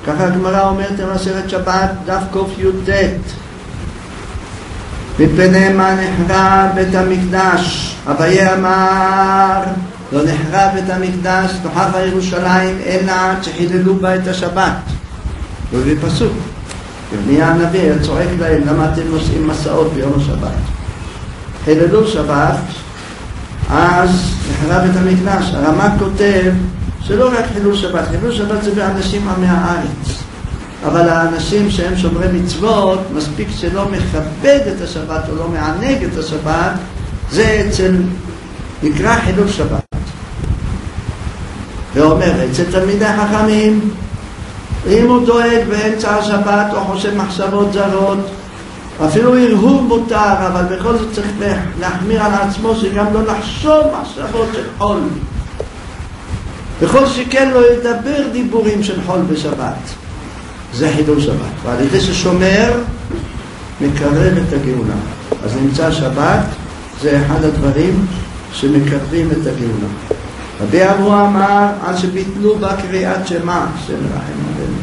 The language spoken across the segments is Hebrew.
ככה הגמרא אומרת במסכת שבת דף קי"ט, מפני מה נחרב בית המקדש. אביי אמר לא נחרב בית המקדש תוכח ירושלים אלא שחיללו בה את השבת. הוא הביא פסוק, ירמיה הנביא צועק להם למה אתם נושאים מסעות ביום השבת. חיללו שבת אז נחרב בית המקדש. הרמ"א כותב שלא רק חילול שבת, חילול שבת זה באנשים עמי הארץ, אבל האנשים שהם שומרי מצוות, מספיק שלא מכבד את השבת או לא מענג את השבת, זה נקרא חילול שבת. ואומר אצל תלמידי חכמים, אם הוא דואג באמצע השבת או חושב מחשבות זרות, אפילו הרהור מותר, אבל בכל זאת צריך להחמיר על עצמו שגם לא לחשוב מחשבות של חול. בכל שכן לא ידבר דיבורים של חול בשבת. זה חילול שבת. ועל ידי ששומר מקרב את הגאולה. אז נמצא שבת, זה אחד הדברים שמקרבים את הגאולה. רבי אבו אמר על שביטלו בה קריאת שמע, השם ירחם עלינו.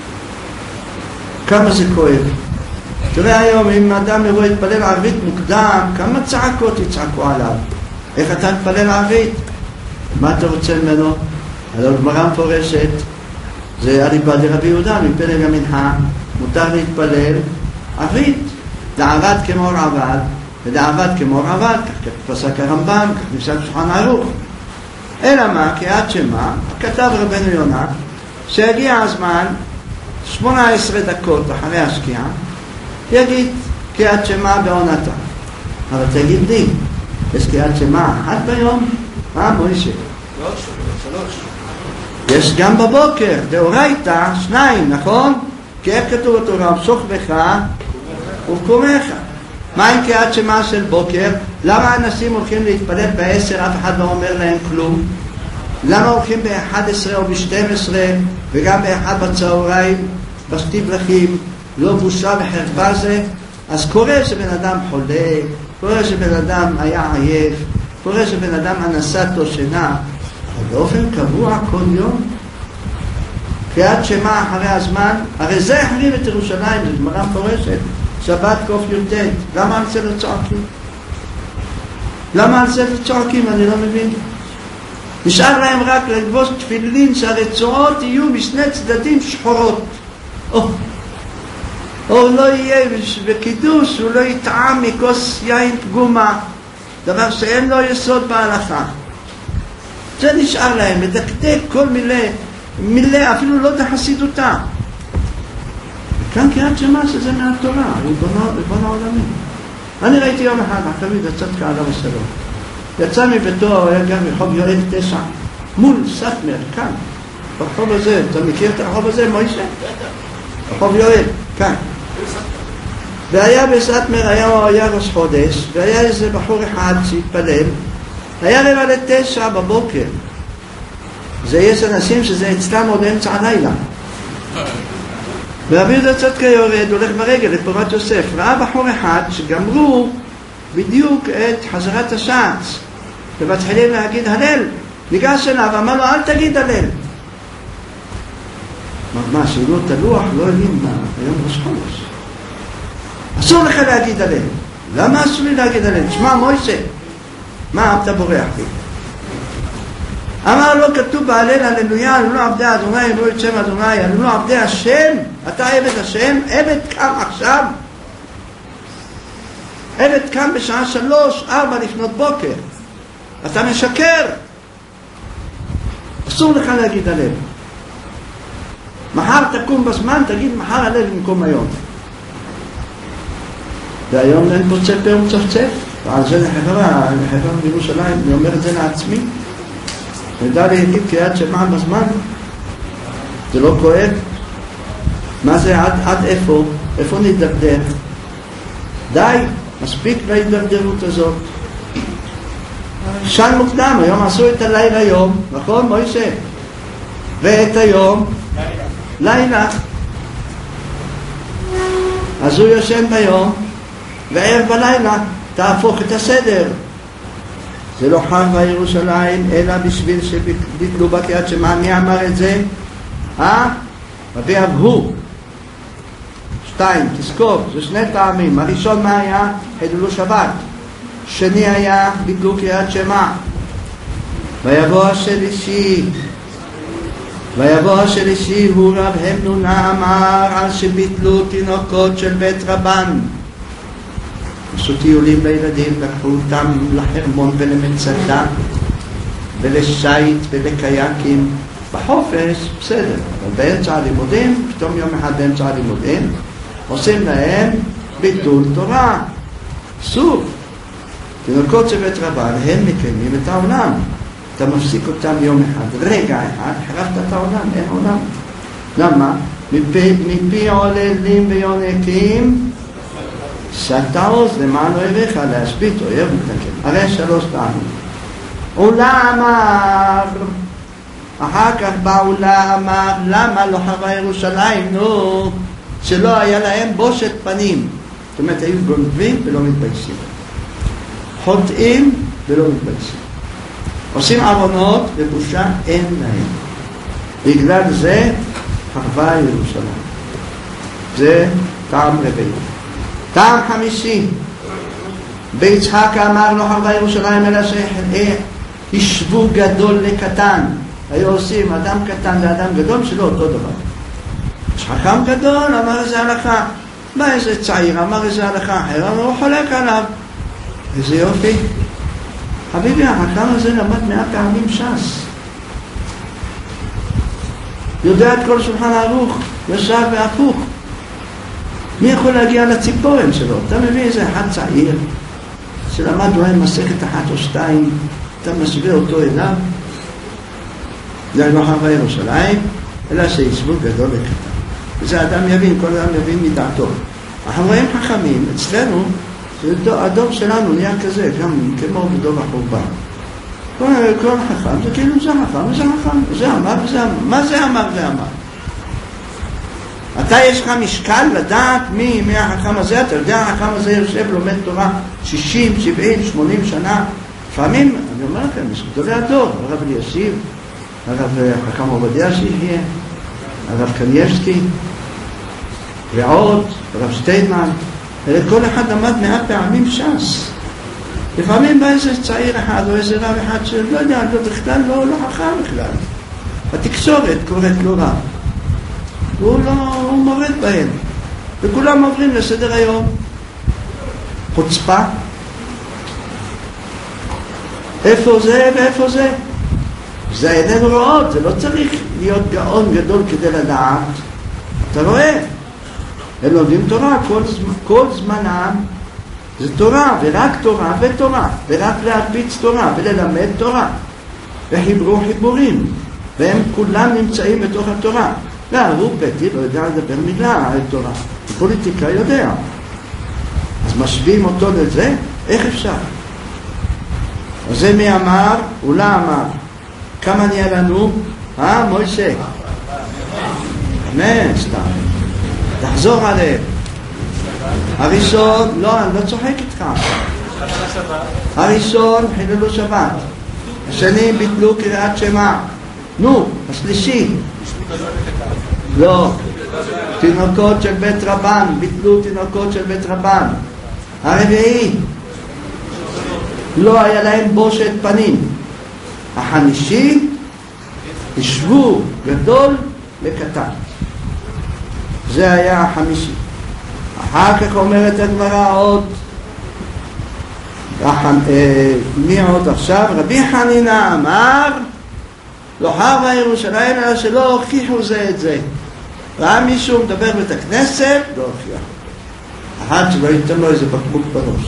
כמה זה כואב. תראה היום אם אדם יבוא להתפלל ערבית מוקדם, כמה צעקות יצעקו עליו. איך אתה מתפלל ערבית? מה אתה רוצה ממנו? על הגמרא מפורשת, זה אליבא דרבי יהודה, מפלג המנחה, מותר להתפלל ערבית, דעבד כמו רעבד, ודעבד כמו רעבד, כך פסק הרמב"ם, כך נפסק שולחן ערוך. אלא מה? קריאת שמע, כתב רבנו יונה, שהגיע הזמן, 18 דקות אחרי השקיעה, יגיד קריאת שמע בעונתה. אבל תגיד לי, יש קריאת שמע אחת ביום? מוישה? 3. יש גם בבוקר, דאורייתא 2, נכון? כי איך כתוב בתורה, המשוך בך ובקומך. מה עם קריאת שמע של בוקר? למה אנשים הולכים להתפלל ב10, אף אחד לא אומר להם כלום? למה הולכים ב11 או ב12 וגם ב1 בצהריים, בשתיבלחים, לא בושה וחרפה זה? אז קורה שבן אדם חולה, קורה שבן אדם היה עייף, קורה שבן אדם אנסת או שינה, אבל באופן קבוע כל יום קריאת שמע אחרי הזמן, הרי זה החריב את ירושלים, זה גמרא מפורשת, שבת קי"ט. למה על זה לא צועקים? למה על זה לא צועקים? אני לא מבין. נשאר להם רק לגבוש תפילין שהרצועות יהיו בשני צדדים שחורות, או לא יהיה בקידוש, הוא לא יטעם מכוס יין פגומה, דבר שאין לו יסוד בהלכה. זה נשאר להם, מדקדק כל מילה, אפילו לא דחסידותה. וכאן קריאת שמע שזה מהתורה, ריבון העולמים. אני ראיתי יום אחד, החביב יצא עליו השלום. יצא מביתו, היה גם רחוב יואל 9, מול סטמר, כאן. ברחוב הזה, אתה מכיר את הרחוב הזה, מוישה? רחוב יואל, כאן. והיה בסטמר, היה ראש חודש, והיה איזה בחור אחד שהתפלל, היה 8:45 בבוקר. זה יש אנשים שזה אצלם עוד אמצע הלילה. ורבי יהודה צדקה יורד, הולך ברגל לפורת יוסף, ראה בחור אחד שגמרו בדיוק את חזרת השעץ, ומתחילים להגיד הלל. ניגש אליו, אמר לו, אל תגיד הלל. מה, שאילו את הלוח, לא יודעים מה, היום ראש חודש. אסור לך להגיד הלל. למה אסור לי להגיד הלל? תשמע, מוישה, מה אתה בורח לי? אמר לו, כתוב בהלל, הללויה, הללו עבדי אדוני, הללו את שם אדוני, הללו עבדי השם. אתה עבד השם? עבד קם עכשיו? עבד קם בשעה 3-4 לפנות בוקר. אתה משקר. אסור לך להגיד הלל. מחר תקום בזמן, תגיד מחר הלל במקום היום. והיום אין פוצה פה ומצפצף. ועל זה לחברה בירושלים, אני אומר את זה לעצמי. נדע להגיד קריאת שמע בזמן. זה לא כואב. מה זה עד איפה? איפה נדרדר? די, מספיק להידרדרות הזאת. שן מוקדם, היום עשו את הלילה יום, נכון מוישה? ואת היום לילה. אז הוא יושן ביום וערב בלילה, תהפוך את הסדר. זה לא חרבה ירושלים אלא בשביל שביטלו בה קריאת שמע. מי אמר את זה? רבי אבהו. 2, תזכור, זה שני טעמים. הראשון מה היה? חיללו שבת. שני היה ביטלו קריאת שמע. ויבוא השלישי הוא רב המנונה אמר על שביטלו תינוקות של בית רבן. עשו טיולים לילדים, לקחו אותם לחרמון ולמצדה ולשייט ולקייקים בחופש, בסדר, אבל באמצע הלימודים, פתאום יום אחד באמצע הלימודים עושים להם ביטול תורה. אסור. תינוקות של בית רבן הם מקיימים את העולם. אתה מפסיק אותם יום אחד, רגע אחד, חרבת את העולם, אין עולם. למה? מפי עוללים ויונקים סתה עוז למען אויביך, להשבית אויב מתקן. הרי 3 פעמים. עולה אמר, אחר כך בא עולה אמר, למה לא חרבה ירושלים? נו, שלא היה להם בושת פנים. זאת אומרת, היו גונבים ולא מתביישים. חוטאים ולא מתביישים. עושים עוונות ובושה אין להם. בגלל זה חרבה ירושלים. זה טעם רביעי. טעם חמישי. ביצחק אמר לא חרבה ירושלים אלא שישבו גדול לקטן. היו עושים אדם קטן לאדם גדול שלא אותו דבר. יש חכם גדול אמר איזה הלכה. בא איזה צעיר אמר איזה הלכה אחר, אבל הוא חולק עליו. איזה יופי. חביבי, החכם הזה למד 100 פעמים ש"ס. יודע את כל שולחן ערוך, ישר והפוך. מי יכול להגיע לציפורן שלו? אתה מביא איזה אחד צעיר שלמד אולי מסכת 1 או 2, אתה משווה אותו אליו. זה לא חרבה ירושלים, אלא שישבו גדול וקטן. וזה אדם יבין, כל אדם יבין מדעתו. אנחנו רואים חכמים, אצלנו, הדור שלנו נהיה כזה, גם כמו בדור החורבן. כל חכם זה כאילו זה חכם וזה חכם, זה אמר וזה אמר. מה זה אמר ואמר? אתה יש לך משקל לדעת מי החכם הזה, אתה יודע החכם הזה יושב לומד תורה 60, 70, 80 שנה. לפעמים, אני אומר לכם, יש גדולי הדור, הרב אלישיב, הרב חכם עובדיה שיחיה, הרב קנייבסקי, ועוד, הרב שטיינמן, כל אחד למד 100 פעמים ש"ס. לפעמים בא איזה צעיר אחד או איזה רב אחד שלא יודע, בכלל לא חכם בכלל. התקשורת קוראת לו רב. הוא מורד בהם. וכולם עוברים לסדר היום. חוצפה. איפה זה ואיפה זה? זה איננו רואות, זה לא צריך להיות גאון גדול כדי לדעת. אתה רואה? הם לומדים תורה, כל זמנם זה תורה, ורק תורה ותורה, ורק להרביץ תורה, וללמד תורה. וחיברו חיבורים, והם כולם נמצאים בתוך התורה. הוא פתי לא יודע לדבר מילה על תורה, פוליטיקה יודע. אז משווים אותו לזה? איך אפשר? אז זה מי אמר? אולה אמר. כמה נהיה לנו? מוישה? 5, סתם. תחזור עליהם. הראשון, לא, אני לא צוחק איתך. הראשון, חיללו שבת. השני, ביטלו קריאת שמע. נו, השלישי. לא. תינוקות של בית רבן, ביטלו תינוקות של בית רבן. הרביעי, לא היה להם בושת פנים. החמישי, ישבו גדול וקטן. זה היה החמישי. אחר כך אומרת הגמרא עוד, מי עוד עכשיו? רבי חנינא אמר, לא חרבה ירושלים אלא שלא הוכיחו זה את זה. ראה מישהו מדבר בית הכנסת, לא הוכיח. אחד שלא ייתן לו איזה בקבוק בראש.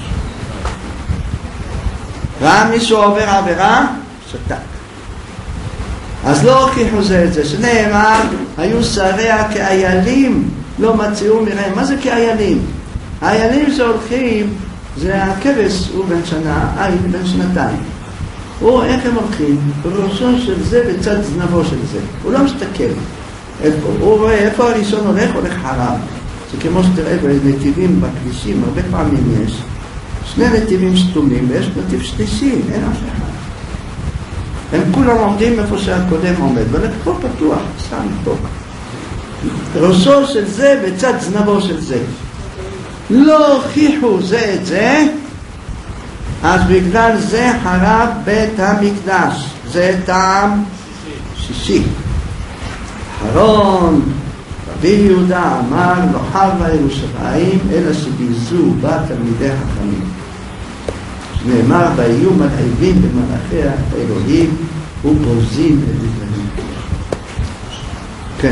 ראה מישהו עובר עבירה, שתק. אז לא הוכיחו זה את זה, שנאמר, היו שריה כאיילים, לא מצאו מראה. מה זה כאיילים? האיילים שהולכים, זה הכבש, הוא בן שנה, בן שנתיים. איך הם הולכים? בראשו של זה בצד זנבו של זה. הוא לא מסתכל. הוא רואה איפה הראשון הולך חרב. זה כמו שתראה בנתיבים בכבישים, הרבה פעמים יש. 2 נתיבים סתומים ויש נתיב שלישי, אין אף אחד. הם כולם עומדים איפה שהקודם עומד, ולפה פתוח, סתם פה. ראשו של זה בצד זנבו של זה. לא הוכיחו זה את זה, אז בגלל זה חרב בית המקדש. זה טעם שישי. אחרון, רבי יהודה אמר לא חרבה ירושלים אלא שביזו בה תלמידי חכמים. נאמר באיום על עיבים במלאכי האלוהים ובוזים את דבריהם. כן.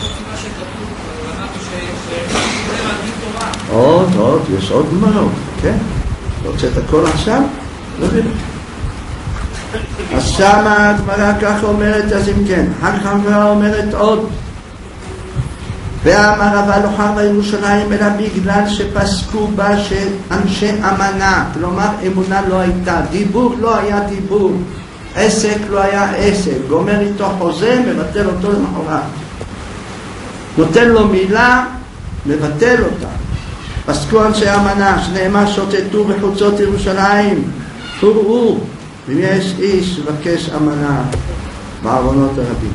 עוד, יש עוד גמרות, כן? רוצה את הכל עכשיו? לא יודע. אז שמה הגמרא ככה אומרת, אז אם כן, הגמרא אומרת עוד. ואמר אבל לא חרבה ירושלים אלא בגלל שפסקו בה שאנשי אמנה, כלומר אמונה לא הייתה, דיבור לא היה דיבור, עסק לא היה עסק, גומר איתו חוזה, מבטל אותו למחרת, נותן לו מילה, מבטל אותה. פסקו אנשי אמנה, שנאמר שוטטו בחוצות ירושלים, קוראו, אם יש איש מבקש אמנה בעוונות הרבים.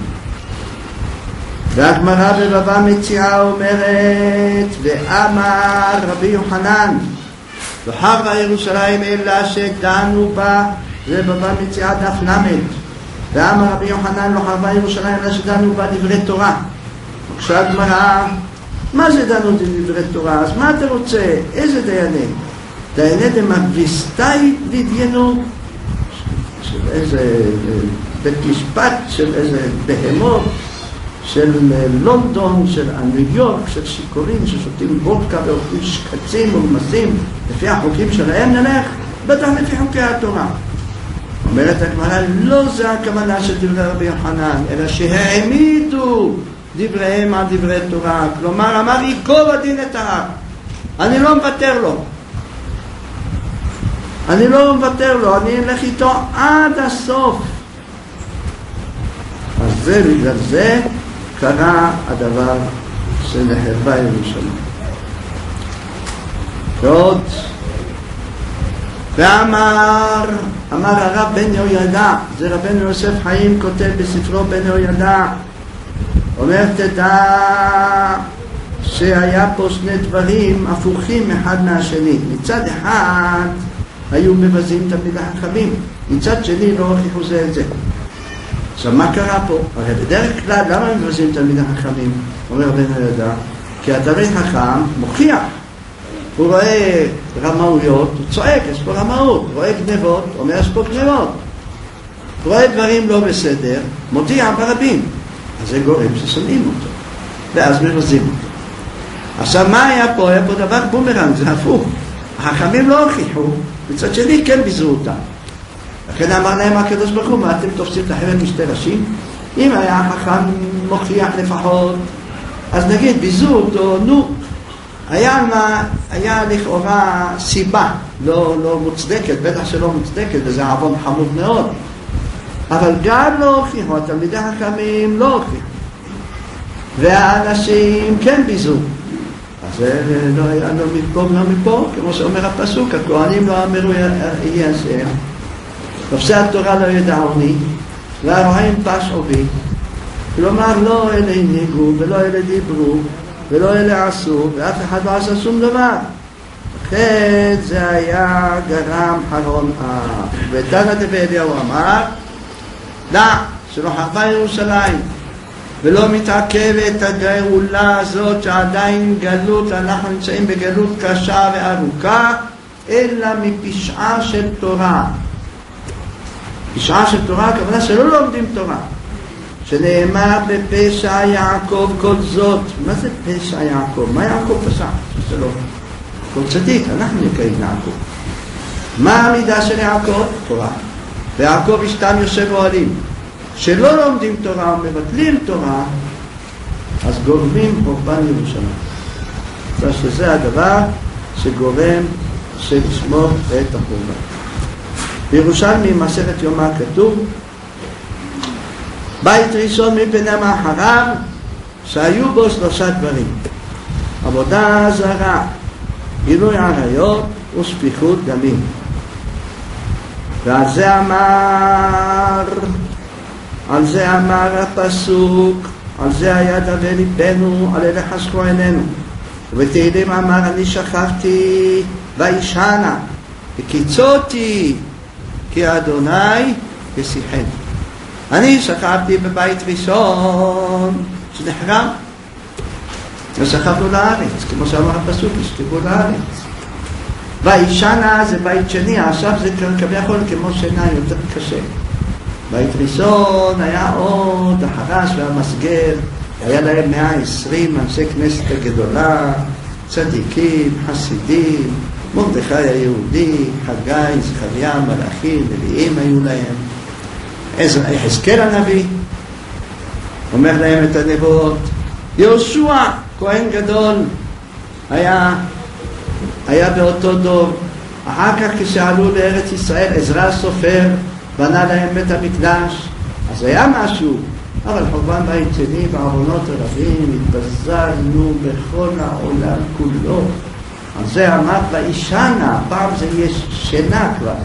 והגמרא בבבא מציעא אומרת, ואמר רבי יוחנן לא חרבה ירושלים אלא שדנו בה, זה בבבא מציעא דף למד. ואמר רבי יוחנן לא חרבה ירושלים אלא שדנו בה דברי תורה. בבקשה הגמרא, מה זה דנו דברי תורה? אז מה אתה רוצה? איזה דייני? דייני דמגביסטאי לדיינו של איזה בית משפט, של איזה בהמות, של לונדון, של ניו יורק, של שיכורים ששותים וודקה ואוכלים שקצים ומסים לפי החוקים שלהם. נלך בטח לפי חוקי התורה. אומרת הגמרא, לא זה הכוונה של דברי רבי יוחנן, אלא שהעמידו דבריהם על דברי תורה. כלומר אמר ייקוב הדין את ההר, אני לא מוותר לו, אני אלך איתו עד הסוף. אז זה בגלל זה קרה הדבר שנחרבה ירושלים. ועוד, ואמר הרב בן יהוידע, זה רבנו יוסף חיים כותב בספרו בן יהוידע, אומר תדע שהיה פה שני דברים הפוכים אחד מהשני. מצד אחד היו מבזים תלמידי חכמים, מצד שני לא הוכיחו זה את זה. עכשיו מה קרה פה? הרי בדרך כלל למה מבזים תלמידי חכמים? אומר בן יהוידע, כי התלמיד חכם מוכיח, הוא רואה רמאויות, הוא צועק, יש פה רמאות, רואה גנבות, אומר יש פה גנבות, רואה דברים לא בסדר, מודיע ברבים, אז זה גורם ששונאים אותו, ואז מבזים אותו. עכשיו מה היה פה? היה פה דבר בומרנג, זה הפוך. החכמים לא הוכיחו, מצד שני כן ביזו אותם. לכן אמר להם הקדוש ברוך הוא, מה אתם תופסים את החבל משתי ראשים? אם היה החכם מוכיח לפחות, אז נגיד ביזו אותו, נו, היה לכאורה סיבה לא מוצדקת, בטח שלא מוצדקת, וזה עוון חמור מאוד, אבל גם לא הוכיחו, התלמידי החכמים לא הוכיחו, והאנשים כן ביזו. אז לא היה לו מפה, כמו שאומר הפסוק, הכהנים לא אמרו יהיה השם, תופסי התורה לא ידעוני, והרועים פשעו בי. כלומר לא אלה הנהיגו ולא אלה דיברו ולא אלה עשו, ואף אחד לא עשה שום דבר. לכן זה היה גרם חרון אף. ותנא דבי-אליהו אמר, דע שלא חרבה ירושלים ולא מתעכבת הגאולה הזאת שעדיין גלות, אנחנו נמצאים בגלות קשה וארוכה, אלא מפשעה של תורה. פשעה של תורה, הכוונה שלא לומדים תורה, שנאמר בפשע יעקב כל זאת. מה זה פשע יעקב? מה יעקב פשע? זה לא כל צדיק, אנחנו נקראים יעקב. מה המידה של יעקב? תורה. ויעקב אשתם יושב אוהלים. שלא לומדים תורה ומבטלים תורה, אז גורמים חורבן ירושלים. שזה הדבר שגורם לשמור את החורבן. בירושלמי מסכת יומא כתוב, בית ראשון מפני מאחריו שהיו בו 3 דברים: עבודה זרה, גילוי עריות ושפיכות דמים. ועל זה אמר הפסוק, על זה היה דווה ליבנו, על אלה חשכו עינינו. ובתהילים אמר, אני שכבתי וישנה, וקיצותי, כי אדוני ישיחני. אני שכבתי בבית ראשון שנחרם, ושכבנו לארץ, כמו שאמר הפסוק, השכבו לארץ. וישנה זה בית שני, עכשיו זה כביכול כמו שינה יותר קשה. בית ראשון היה עוד החרש והמסגר, היה להם 120 אנשי כנסת הגדולה, צדיקים, חסידים, מרדכי היהודי, חגי, זכריה, מלאכים, נביאים היו להם. יחזקאל הנביא אומר להם את הנבואות. יהושע, כהן גדול, היה באותו דור. אחר כך כשעלו לארץ ישראל, עזרא הסופר בנה להם בית המקדש, אז היה משהו. אבל חורבן בית שני בעוונות הרבים התבזרנו בכל העולם כולו. על זה אמר וישנה, פעם זה יש שינה כבר.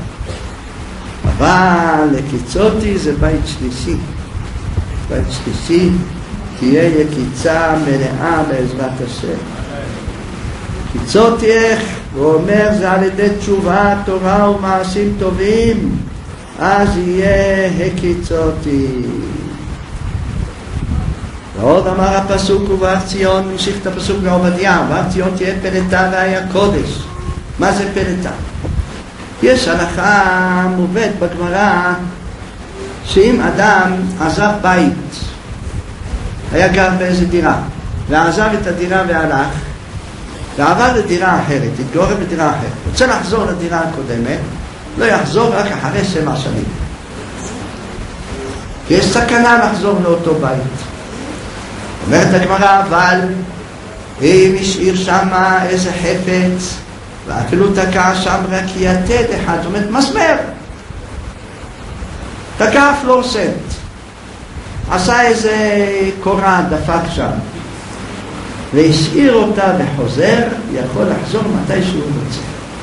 אבל לקיצותי זה בית שלישי. בית שלישי תהיה יקיצה מלאה בעזרת השם. קיצותי איך? הוא אומר זה על ידי תשובה, תורה ומעשים טובים, אז יהיה הקיצותי. ועוד אמר הפסוק ובהר ציון, נמשיך את הפסוק בעובדיה, ובהר ציון תהיה פלטה והיה קודש. מה זה פלטה? יש הלכה מובאת בגמרא שאם אדם עזב בית, היה גר באיזה דירה, ועזב את הדירה והלך, ועבר לדירה אחרת, התגורר בדירה אחרת, רוצה לחזור לדירה הקודמת, לא יחזור רק אחרי 7 שנים. כי יש סכנה לחזור לאותו בית. אומרת הגמרא, אבל אם השאיר שם איזה חפץ, ואפילו תקע שם רק יתד אחד, זאת אומרת מסמר, תקע פלורסנט, עשה איזה קורה, דפק שם, והשאיר אותה וחוזר, יכול לחזור מתי שהוא רוצה.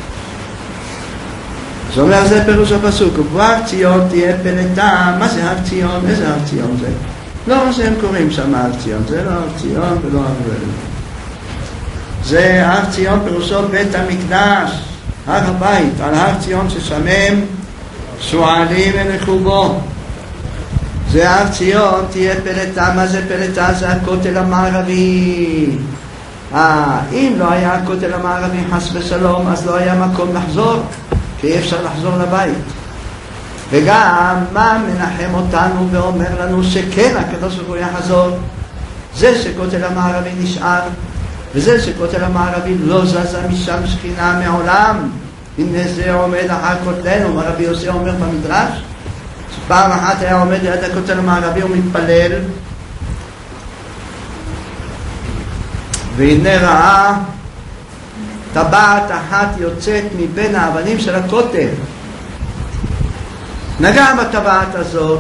זאת אומרת, זה פירוש הפסוק, ובהר ציון תהיה פלטה. מה זה הר ציון? איזה הר ציון זה? לא מה שהם קוראים שם הר ציון, זה לא הר ציון ולא הר ציון. זה הר ציון פירושו בית המקדש, הר הבית, על הר ציון ששמם שועלים ילכו בו. זה הר ציון תהיה פלטה. מה זה פלטה? זה הכותל המערבי. אם לא היה הכותל המערבי חס ושלום, אז לא היה מקום לחזור, כי אי אפשר לחזור לבית. וגם מה מנחם אותנו ואומר לנו שכן הקדוש ברוך הוא יחזור? זה שכותל המערבי נשאר, וזה שכותל המערבי לא זזה משם שכינה מעולם. הנה זה עומד אחר כותלנו. מה רבי יוסי אומר במדרש? שפעם אחת היה עומד ליד הכותל המערבי ומתפלל, והנה ראה טבעת אחת יוצאת מבין האבנים של הכותל. נגע בטבעת הזאת,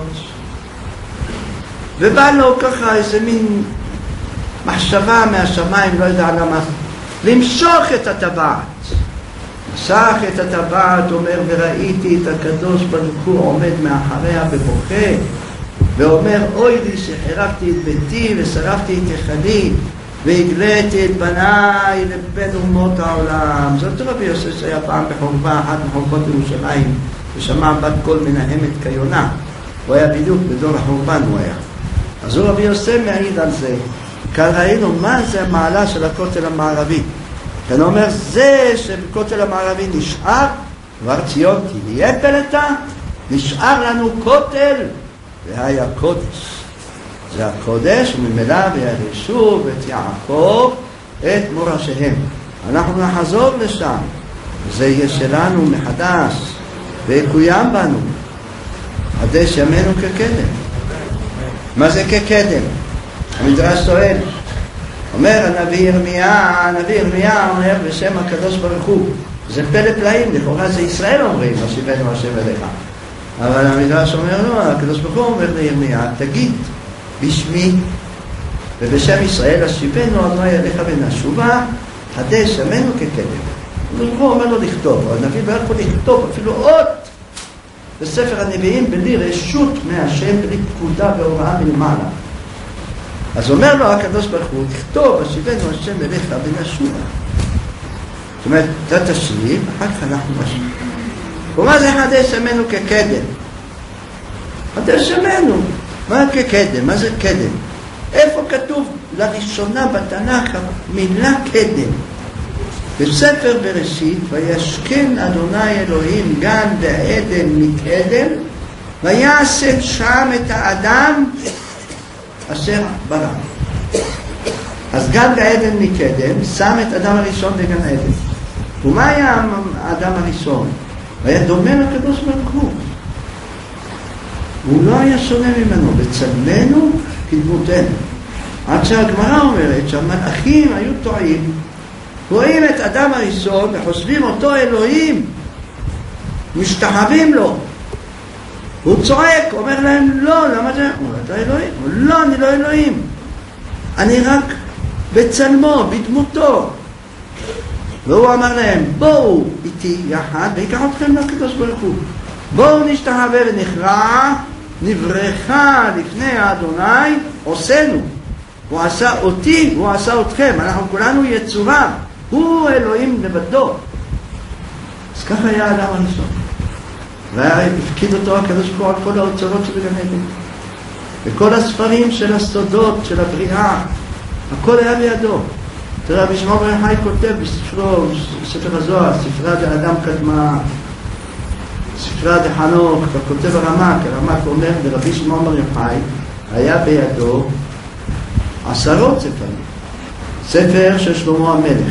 ובא לו ככה איזה מין מחשבה מהשמיים, לא יודע למה, למשוך את הטבעת. משך את הטבעת, אומר, וראיתי את הקדוש ברוך הוא עומד מאחריה ובוכה, ואומר, אוי לי שחירבתי את ביתי ושרפתי את היכלי והגליתי את בניי לבין אומות העולם. זאת רבי יוסף שהיה פעם בחורבה, אחת מחורבות ירושלים, ושמע בת קול מנהמת כיונה. הוא היה בדיוק בדור החורבן הוא היה. אז הוא רבי יוסף מעיד על זה. כאן ראינו מה זה המעלה של הכותל המערבי. כאן אומר, זה שבכותל המערבי נשאר, כבר ציון תהיה פלטה, נשאר לנו כותל, והיה קודש. זה הקודש, וממילא וירשו את יעקב את מורשיהם. אנחנו נחזור לשם, וזה יהיה שלנו מחדש, ויקוים בנו. חדש ימינו כקדם. מה זה כקדם? המדרש שואל. אומר הנביא ירמיה אומר בשם הקדוש ברוך הוא, זה פלא פלאים, לכאורה זה ישראל אומרים, השיבנו השם אליך. אבל המדרש אומר לא, הקדוש ברוך הוא אומר לירמיה, תגיד בשמי ובשם ישראל השיבנו אדוני אליך ונשובה, חדש ימינו כקדם. הוא אומר לו לכתוב, הנביא לא יכול לכתוב אפילו אות בספר הנביאים בלי רשות מהשם, בלי פקודה והוראה מלמעלה. אז אומר לו הקדוש ברוך הוא, תכתוב, השיבנו השם אליך ונשובה. זאת אומרת, אתה תשלים, אחר כך אנחנו נשלים. ומה זה חדש ימינו כקדם? חדש ימינו, מה כקדם? מה זה קדם? איפה כתוב לראשונה בתנ"ך מילה קדם? בספר בראשית, וישכן אדוני אלוהים גן ועדן מקדם, ויעשם שם את האדם אשר ברא. אז גן ועדן מקדם שם את האדם הראשון בגן עדן. ומה היה האדם הראשון? היה דומה לקדוש ברוך הוא. הוא לא היה שונה ממנו, בצלמנו כדמותנו. עד שהגמרא אומרת שהמלאכים היו טועים, רואים את אדם הראשון וחושבים אותו אלוהים, משתחווים לו. הוא צועק, אומר להם לא, למה זה? הוא אומר, אתה אלוהים? הוא לא, אני לא אלוהים, אני רק בצלמו, בדמותו. והוא אמר להם, בואו איתי יחד ויקח אתכם לקדוש ברוך הוא, בואו נשתחווה ונכרע, נברכה לפני האדוני עושנו. הוא עשה אותי, הוא עשה אתכם, אנחנו כולנו יצוריו, הוא אלוהים לבדו. אז ככה היה האדם הראשון, והפקיד אותו הקדוש ברוך הוא על כל האוצרות שבגן עדן, וכל הספרים של הסודות של הבריאה, הכל היה בידו. תראה, רבי שמעון בר יוחאי כותב בספרו, בספר הזוהר, ספרה דאדם קדמה, ספרה דחנוך, וכותב הרמ"ק אומר, ורבי שמעון בר יוחאי היה בידו 10 ספרים. ספר של שלמה המלך,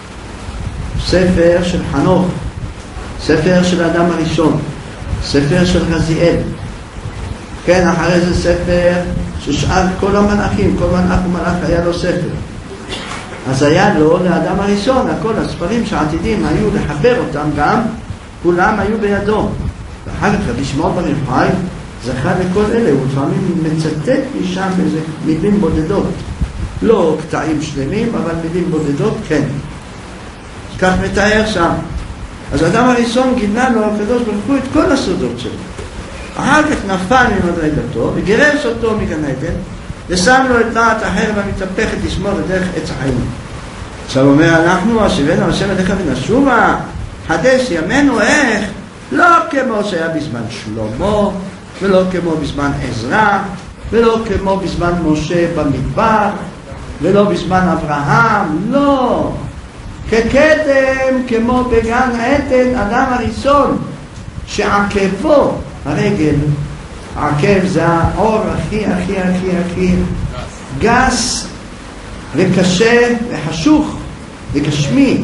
ספר של חנוך, ספר של האדם הראשון, ספר של רזיאל. כן, אחרי זה ספר ששאר כל המלאכים, כל מלאך ומלאך היה לו ספר. אז היה לו לאדם הראשון, הכל הספרים שעתידים היו לחבר אותם גם, כולם היו בידו. ואחר כך רבי שמעון בר יוחאי זכה לכל אלה, הוא לפעמים מצטט משם איזה מילים בודדות, לא קטעים שלמים, אבל מילים בודדות כן. כך מתאר שם. אז האדם הראשון גילה לו הקדוש ברוך הוא את כל הסודות שלו. אחר כך נפל ממדרגתו וגירש אותו מגן עדן ושם לו את דעת החרב המתהפכת לשמור בדרך עץ החיים. עכשיו אומר, אנחנו השיבנו השם אליך ונשובה, חדש ימינו איך? לא כמו שהיה בזמן שלמה, ולא כמו בזמן עזרא, ולא כמו בזמן משה במדבר, ולא בזמן אברהם, לא. כקדם, כמו בגן עדן, אדם הראשון שעקבו הרגל, העקב זה האור הכי גס וקשה וחשוך וגשמי.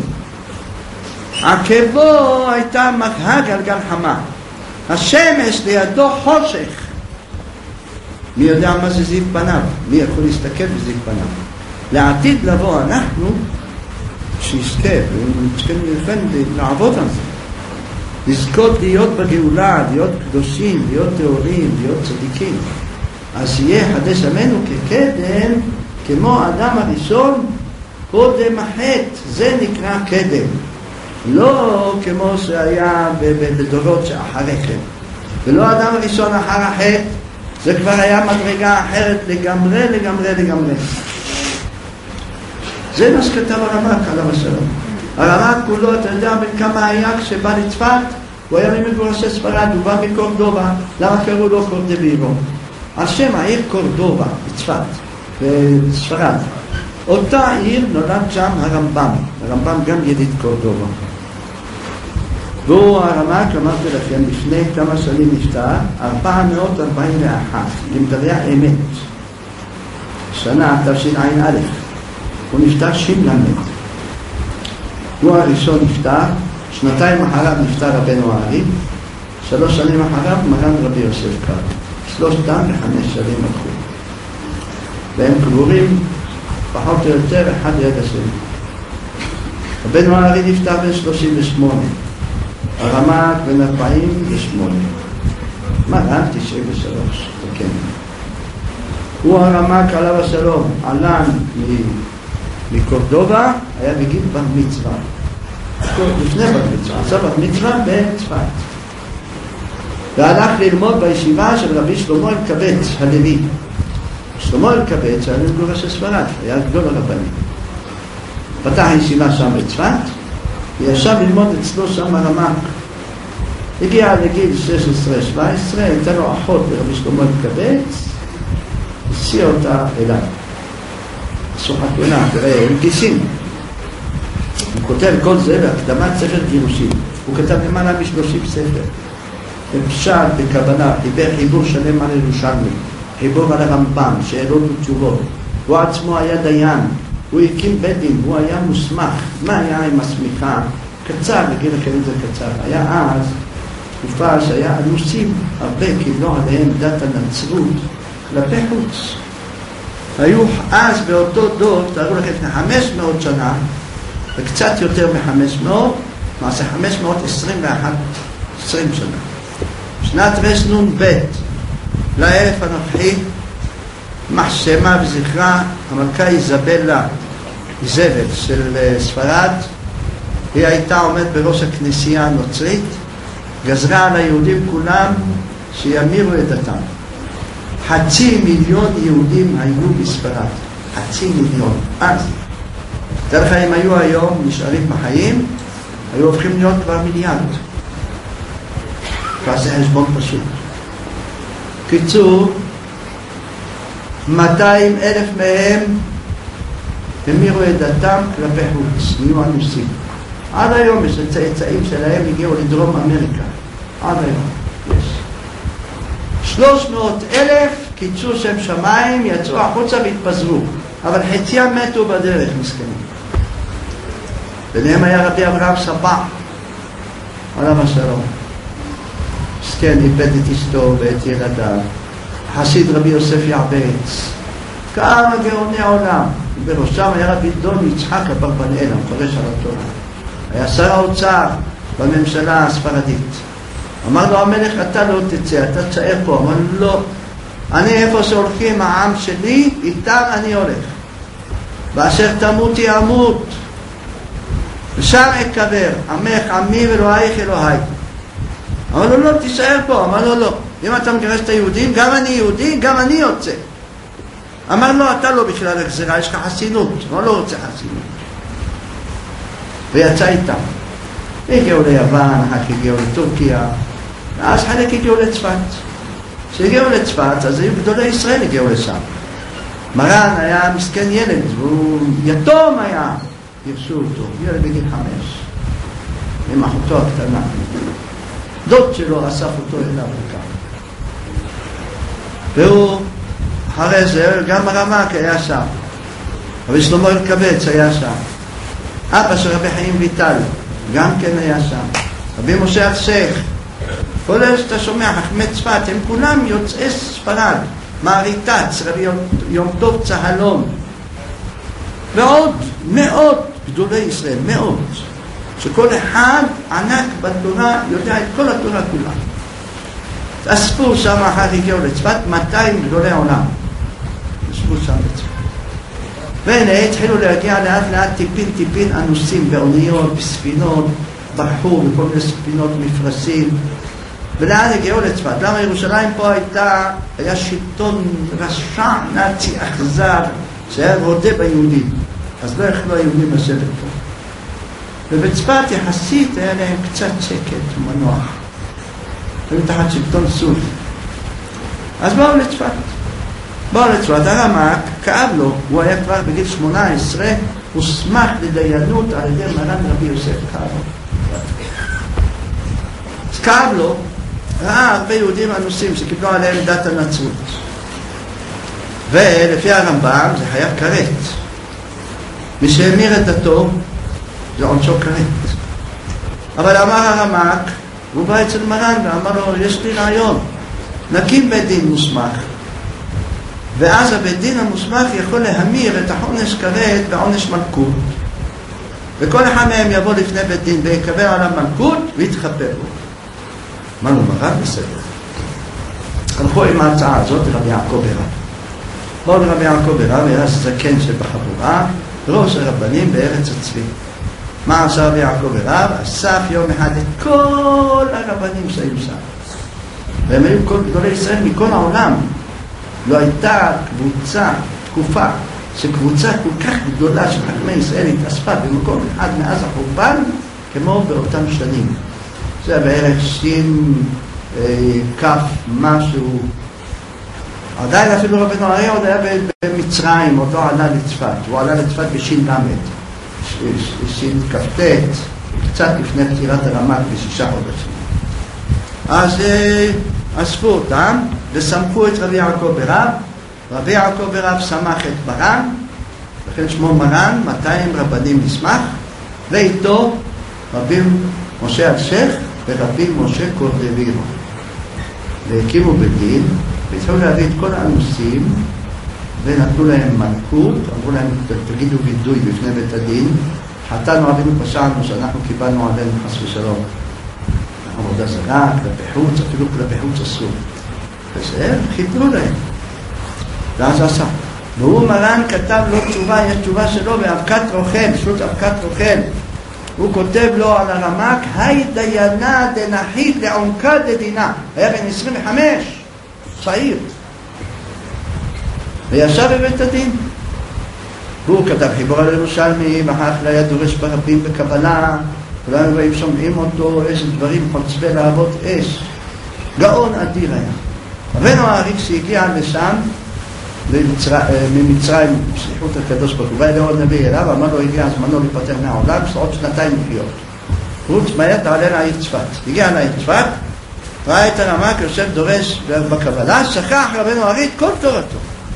עקבו הייתה מקהה גלגל חמה, השמש לידו חושך. מי יודע מה זה זיו פניו? מי יכול להסתכל בזיו פניו? לעתיד לבוא אנחנו שיזכה, וצריכים לעבוד על זה, לזכות להיות בגאולה, להיות קדושים, להיות טהורים, להיות צדיקים. אז יהיה חדש ימינו כקדם, כמו האדם הראשון קודם החטא, זה נקרא קדם. לא כמו שהיה בדורות שאחרי חטא, ולא האדם הראשון אחר החטא, זה כבר היה מדרגה אחרת לגמרי. זה מה שכתב הרמ"ק עליו השלום. הרמ"ק כולו, אתה יודע בין כמה היה כשבא לצפת? הוא היה ממגורשי ספרד, הוא בא מקורדובה. למה קראו לו קורדבירו? על שם העיר קורדובה, בצפת, בספרד. אותה עיר נולד שם הרמב"ם. הרמב"ם גם ידיד קורדובה. והוא הרמ"ק, אמרתי לכם, לפני כמה שנים נפטר, 441, למדריה אמת, שנה תשע"א. הוא נפטר ש"ל. הוא הראשון נפטר, 2 אחריו נפטר רבנו הארי, 3 שנים אחריו מרן רבי יוסף קארו. 3 ו5 שנים הלכו. והם קבורים פחות או יותר אחד ליד השני. רבנו הארי נפטר בן 38, הרמ"ק בן 48, מרן 93, כן. הוא הרמ"ק עליו השלום, עלן מקורדובה, היה בגיל בר מצווה. לפני בר מצווה, עשה בר מצווה בצפת. והלך ללמוד בישיבה של רבי שלמה אלקבץ הלוי, שלמה אלקבץ היה מגורש ספרד, היה גדול הרבנים. פתח ישיבה שם בצפת, וישב ללמוד אצלו שם הרמ"ק. הגיע לגיל 16-17, הייתה לו אחות לרבי שלמה אלקבץ, הסיע אותה אליו. עשו חתונה, תראה, הם גיסים. הוא כותב כל זה בהקדמת ספר גירושים. הוא כתב למעלה מ-30 ספר. בפשט, בכוונה, דיבר חיבור שלם על ירושלמי, חיבור על הרמב"ם, שאלות ותשובות. הוא עצמו היה דיין, הוא הקים בית דין, הוא היה מוסמך. מה היה עם הסמיכה? קצר, נגיד לכם את זה קצר. היה אז תקופה שהיה אנוסים הרבה, כי לא עליהם דת הנצרות, כלפי חוץ. היו אז באותו דור, תארו לכם, 500 שנה, וקצת יותר מ-500, מעשה 521, 20 שנה. שנת רנ"ב, לאלף הנוכחי, מחשמה וזכרה, המלכה איזבלה, איזבל של ספרד, היא הייתה עומד בראש הכנסייה הנוצרית, גזרה על היהודים כולם שימירו את דתם. 500,000 יהודים היו בספרד, 500,000. אז, דרך אם היו היום נשארים בחיים, היו הופכים להיות כבר מיליארד. תעשה חשבון פשוט. קיצור, 200,000 מהם המירו את דתם כלפי חוץ, נהיו אנוסים. עד היום יש הצאצאים שלהם הגיעו לדרום אמריקה. עד היום יש. 300,000 קיצור שם שמיים, יצאו החוצה והתפזרו. אבל חציים מתו בדרך, מסכנים. ביניהם היה רבי אברהם סבא, עליו השלום. מסכן, איבד את אשתו ואת ילדיו. חסיד רבי יוסף יעבץ. כמה גאוני העולם. בראשם היה רבי דון יצחק אברבנאל, המפרש על התורה. היה שר האוצר בממשלה הספרדית. אמר לו המלך, אתה לא תצא, אתה תשאר פה. אמר לו, לא. אני איפה שהולכים העם שלי, איתם אני הולך. באשר תמותי אמות. ושם אקבר, עמך עמי ואלוהיך אלוהי. אמר לו, לא, תישאר פה. אמר לו, לא. אם אתה מגרש את היהודים, גם אני יהודי, גם אני יוצא. אמר לו, אתה לא בכלל הגזירה, יש לך חסינות. אמר לו, לא רוצה חסינות. ויצא איתם. הגיעו ליוון, אחר הגיעו לטורקיה, ואז חלק הגיעו לצפת. כשהגיעו לצפת, אז היו גדולי ישראל הגיעו לשם. מרן היה מסכן ילד, והוא יתום היה. ירשו אותו, ילד בגיל 5, עם אחותו הקטנה. דוד שלו אסף אותו אליו לכאן. והוא, אחרי זה, גם הרמ"ק היה שם. רבי שלמה אלקבץ היה שם. אבא של רבי חיים ויטל, גם כן היה שם. רבי משה השייח, כל אלה שאתה שומע, חכמי צפת, הם כולם יוצאי ספרד. מעריטץ, רבי יום טוב צהלון. ועוד מאות גדולי ישראל, מאות. שכל אחד ענק בתורה, יודע את כל התורה כולה. אספו שם אחר הגיעו לצפת, 200 גדולי העולם. אספו שם לצפת. והנה התחילו להגיע לאט לאט טיפין אנוסים באוניות, בספינות, ברחו בכל מיני ספינות מפרשים. ולאן הגיעו לצפת? למה ירושלים פה היה שלטון רשע, נאצי, אכזר, שהיה רודה ביהודים. אז לא יכלו היהודים לשבת פה. ובצפת יחסית היה להם קצת שקט ומנוח. היו תחת שלטון סוף. אז באו לצפת. הרמ"ק כאב לו, הוא היה כבר בגיל 18, הוסמך לדיינות על ידי מרן רבי יוסף כאב. אז כאב לו, ראה הרבה יהודים אנוסים שקיבלו עליהם דת הנצרות. ולפי הרמב"ם זה חייב כרת. מי שהמיר את דתו זה עונשו כרת. אבל אמר הרמ"ק, הוא בא אצל מרן ואמר לו, יש לי רעיון, נקים בית דין מוסמך, ואז הבית דין המוסמך יכול להמיר את העונש כרת בעונש מלכות, וכל אחד מהם יבוא לפני בית דין ויקבל עליו מלכות ויתחפר בו. אמר לו מרן, בסדר. הלכו עם ההצעה הזאת לרבי יעקב ברב. באו לרבי יעקב ברב, היה זקן שבחבורה, ראש הרבנים בארץ הצבי. מה עשה רבי יעקב ברב? אסף יום אחד את כל הרבנים שהיו שם. והם היו כל גדולי ישראל מכל העולם. לא הייתה תקופה שקבוצה כל כך גדולה של חכמי ישראל התאספה במקום אחד מאז החורבן כמו באותם שנים. זה בערך שין כף משהו. עדיין אפילו רבנו אריה עוד היה במצרים, עוד לא עלה לצפת. הוא עלה לצפת בשין למד, שין כפתת, קצת לפני פטירת הרמ"ק ב6 חודשים. אז אספו אותם וסמכו את רבי יעקב ברב. רבי יעקב ברב סמך את מרן, לכן שמו מרן, 200 רבנים נסמך, ואיתו רבי משה אלשיך ורבי משה קורדווירו. והקימו בית דין, והתחילו להביא את כל האנוסים, ונתנו להם מלכות, אמרו להם, תגידו וידוי בפני בית הדין, חטאנו אבינו פשענו שאנחנו קיבלנו עלינו חס ושלום. עבודה זרה, כלפי חוץ, אפילו כלפי חוץ אסור. וזה, חיתנו להם. ואז עשה. והוא מרן כתב לו תשובה, יש תשובה שלו באבקת רוכל, שו"ת אבקת רוכל. הוא כותב לו על הרמ"ק, היי דיינה דנחית לעומקה דדינה. היה בן 25, צעיר. וישב בבית הדין. והוא כתב חיבור על ירושלמי, ואחר כך היה דורש ברבים בקבלה, כולנו רואים שומעים אותו, איזה דברים חוצבי להבות אש. גאון אדיר היה. רבנו האריק שהגיע לשם, ממצרים, בשליחות הקדוש ברוך הוא, בא אליהו הנביא אליו, אמר לו, הגיע זמנו להיפטר מהעולם, עוד 2 לחיות. רות מהר תעלה לעיר צפת. הגיע לעיר צפת, ראה את הרמ"ק, יושב דורש בקבלה, שכח רבנו האריק כל תורתו.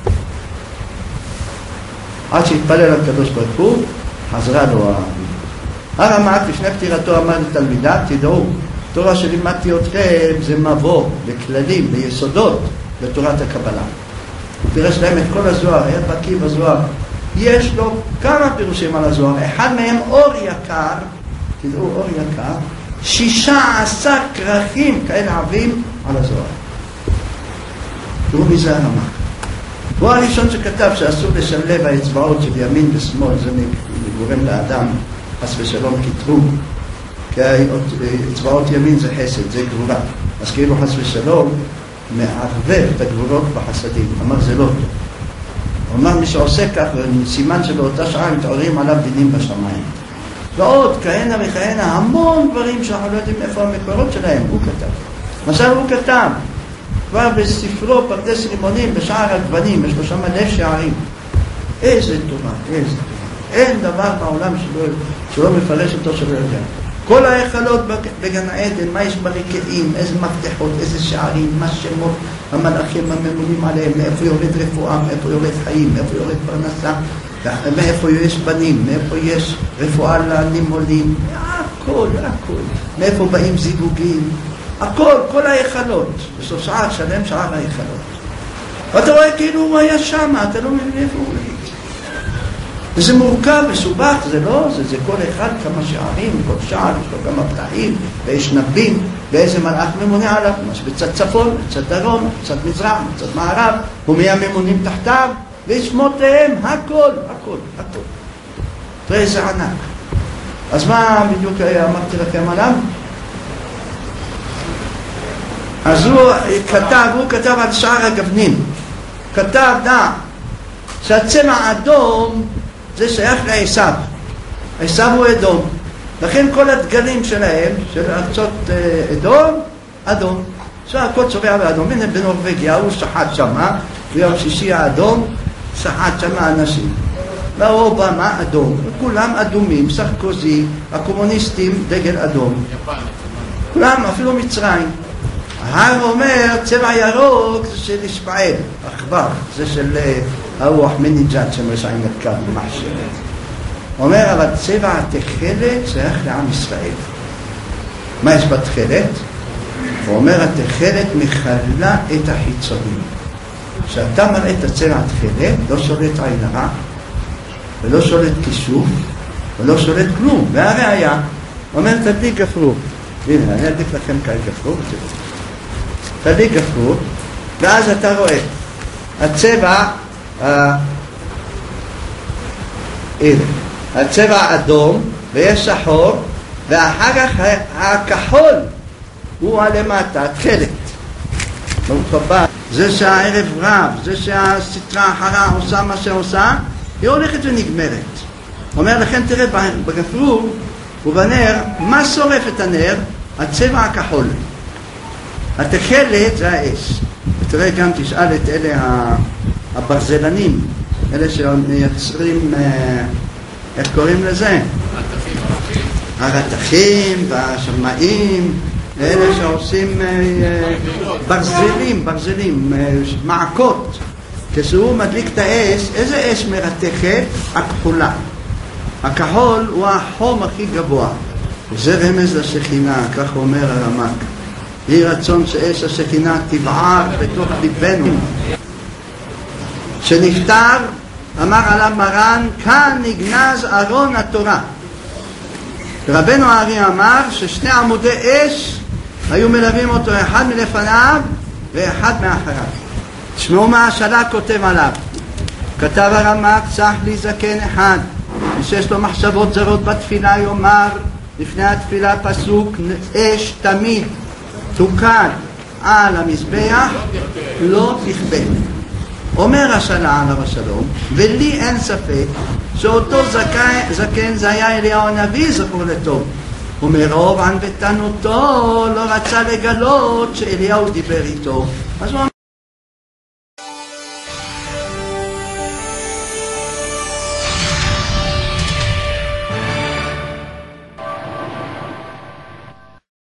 עד שהתפלל על הקדוש ברוך הוא, חזרה לו הרמ"ק, לפני פטירתו אמר לתלמידיו, תדעו, תורה שלימדתי אתכם זה מבוא לכללים, ליסודות לתורת הקבלה. הוא פירש להם את כל הזוהר, היה בקיא בזוהר. יש לו כמה פירושים על הזוהר, אחד מהם אור יקר, תדעו אור יקר, 16 כרכים כאלה עבים על הזוהר. תראו מי זה הרמ"ק. הוא הראשון שכתב שאסור לשלב האצבעות של ימין ושמאל, זה גורם לאדם חס ושלום כתרום, כי אצבעות ימין זה חסד, זה גבורה. אז כאילו חס ושלום מערבב את הגבורות בחסדים. אמר זה לא טוב. הוא אמר מי שעושה כך, סימן שבאותה שעה מתעוררים עליו דינים בשמיים. ועוד כהנה וכהנה, המון דברים שאנחנו לא יודעים איפה המקורות שלהם, הוא כתב. למשל הוא כתב, כבר בספרו פרדס רימונים, בשער הגוונים, יש לו שם 1,000 שערים. איזה תורה, איזה תורה. אין דבר בעולם שלא מפרש אותו שלא יודע. כל ההיכלות בגן עדן, מה יש ברקעים, איזה מפתחות, איזה שערים, מה שמות המלאכים הממונים עליהם, מאיפה יורד רפואה, מאיפה יורד חיים, מאיפה יורד פרנסה, מאיפה יש בנים, מאיפה יש רפואה לנימולים, הכל, הכל. מאיפה באים זיווגים, הכל, כל ההיכלות. בסוף שעה שלם, שעה ההיכלות. ואתה רואה כאילו הוא היה שם, אתה לא מבין איפה הוא היה. וזה מורכב, מסובך, זה לא, זה כל אחד כמה שערים, כל שער, יש לו כמה פתחים, ויש נבים, ואיזה מלאך ממונה עליו, בצד צפון, בצד דרום, בצד מזרח, בצד מערב, ומי הממונים תחתיו, ושמותיהם, הכל, הכל, הכל. תראה איזה ענק. אז מה בדיוק אמרתי לכם עליו? אז הוא כתב על שער הגוונים, כתב שהצבע האדום זה שייך לעשיו. עשיו הוא אדום. לכן כל הדגלים שלהם, של ארצות אדום, אדום. שהכל צובע באדום. הנה בנורווגיה הוא שחט שמה, ביום שישי האדום, שחט שמה אנשים. באובמה אדום. כולם אדומים, סרקוזי, הקומוניסטים דגל אדום. כולם, אפילו מצרים. ההר אומר, צבע ירוק זה של ישמעאל, אכבר, זה של ההוא אחמדינג'אד שמרשעים מרכב במחשב. אומר, אבל צבע התכלת שייך לעם ישראל. מה יש בתכלת? הוא אומר, התכלת מכלה את החיצונים. כשאתה מראה את הצבע התכלת, לא שולט עין הרע, ולא שולט כישוף, ולא שולט כלום. והראיה, אומר, תדליק גפרור. הנה, אני אדליק לכם כאן גפרור, תדליק גפרור, ואז אתה רואה, הצבע, הצבע אדום, ויש שחור, ואחר כך הכחול הוא הלמטה, התכלת. ברוך הבא. זה שהערב רב, זה שהסטרה האחרה עושה מה שעושה, היא הולכת ונגמרת. אומר לכן תראה בגפרור ובנר, מה שורף את הנר? הצבע הכחול. התכלת זה האש. ותראה גם תשאל את אלה הברזלנים, אלה שמייצרים, איך קוראים לזה? הרתכים והשמאים, אלה שעושים ברזלים, מעקות. כשהוא מדליק את האש, איזה אש מרתכת? הכחולה. הכחול הוא החום הכי גבוה. זה רמז לשכינה, כך אומר הרמ"ק. יהי רצון שאש השכינה תבער בתוך ליבנו. שנפטר, אמר עליו מרן, כאן נגנז ארון התורה. רבנו הארי אמר ששני עמודי אש היו מלווים אותו, אחד מלפניו ואחד מאחריו. תשמעו מה השאלה כותב עליו. כתב הרמ"ק, צח לי זקן אחד שיש לו מחשבות זרות בתפילה, יאמר לפני התפילה פסוק, אש תמיד תוקד על המזבח, לא תכבה. אומר השאלה עליו השלום, ולי אין ספק שאותו זקן זה היה אליהו הנביא, זכור לטוב. ומרוב ענוותנותו לא רצה לגלות שאליהו דיבר איתו. אז הוא